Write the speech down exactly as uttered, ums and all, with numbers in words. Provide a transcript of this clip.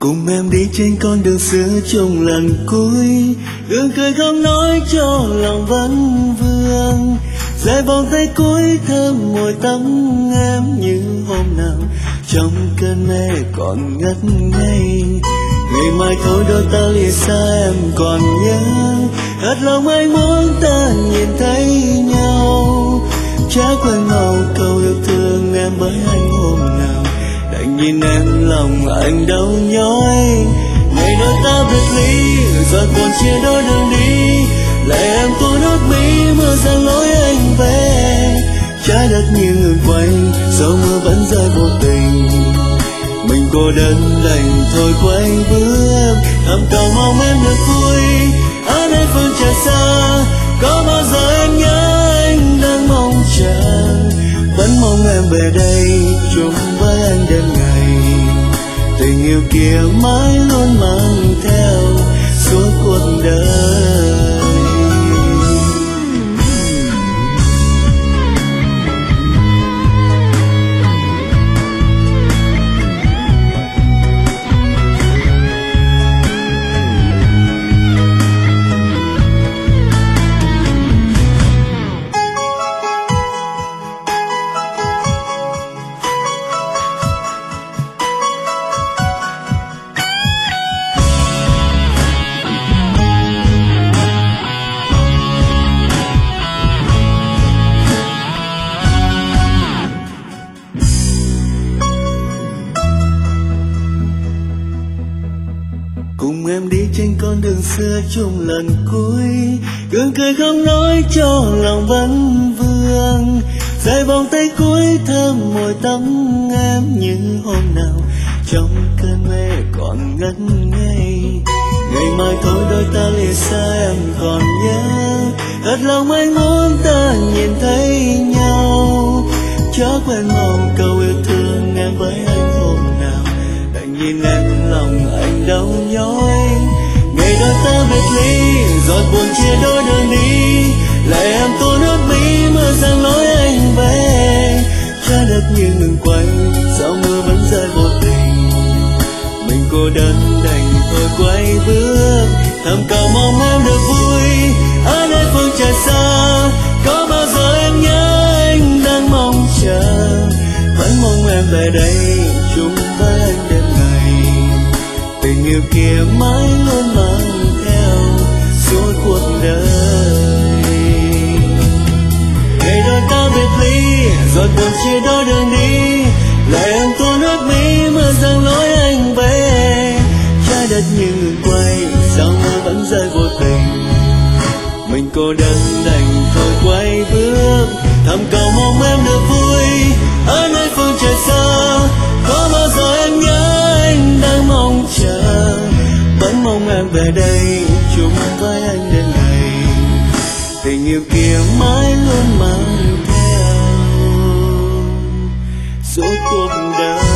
Cùng em đi trên con đường xưa chung lần cuối, gương cười không nói cho lòng vẫn vương. Dài vòng tay cuối thơm môi tóc em như hôm nào trong cơn mê còn ngất ngây. Ngày mai thôi đôi ta lìa xa em còn nhớ, hết lòng anh muốn ta nhìn thấy nhau. Chả quên màu câu yêu thương em với anh hôm nào, đành nhìn em lòng anh đau nhói. Ngày đôi ta biệt ly rồi buồn chia đôi đường đi, lệ em tuôn nước mi mưa giăng lối anh về. Trái đất như ngừng quay dẫu mưa vẫn rơi vô tình, mình cô đơn đành thôi quay bước. Thầm cầu mong em được vui ở nơi phương trời xa, có bao giờ em nhớ anh đang mong chờ. Vẫn mong em về đây chung với anh đêm ngày, tình yêu kia mãi luôn mang theo suốt cuộc đời. Cùng em đi trên con đường xưa chung lần cuối, gương cười không nói cho lòng vẫn vương. Dài vòng tay cuối thơm môi tóc em như hôm nào trong cơn mê còn ngất ngây. Ngày mai thôi đôi ta lìa xa em còn nhớ, hết lòng anh muốn ta nhìn thấy nhau. Chớ quên mong câu yêu thương em với anh hôm nào, đành nhìn em lòng anh đau nhói. Ngày đôi ta biệt ly rồi buồn chia đôi đường đi, lệ em tuôn nước mi mưa giăng lối anh về. Trái đất như ngừng quay dẫu mưa vẫn rơi vô tình, mình cô đơn đành thôi quay bước. Thầm cầu mong em được vui ở nơi phương trời xa, có bao giờ em nhớ anh đang mong chờ. Vẫn mong em về đây chung với anh đêm ngày, tình yêu kia mãi luôn mang theo suốt cuộc đời. Ngày đôi ta biệt ly rồi buồn chia đôi đường đi, lệ em tuôn nước mi mưa giăng lối anh về. Trái đất như ngừng quay sao mưa vẫn rơi vô tình, mình cô đơn đành thôi quay bước. Thầm cầu mong em được vui ở nơi phương trời xa, có bao giờ em nhớ anh đang mong chờ. Vẫn mong em về đây chung với anh đêm ngày, tình yêu kia mãi luôn mang theo suốt cuộc đời.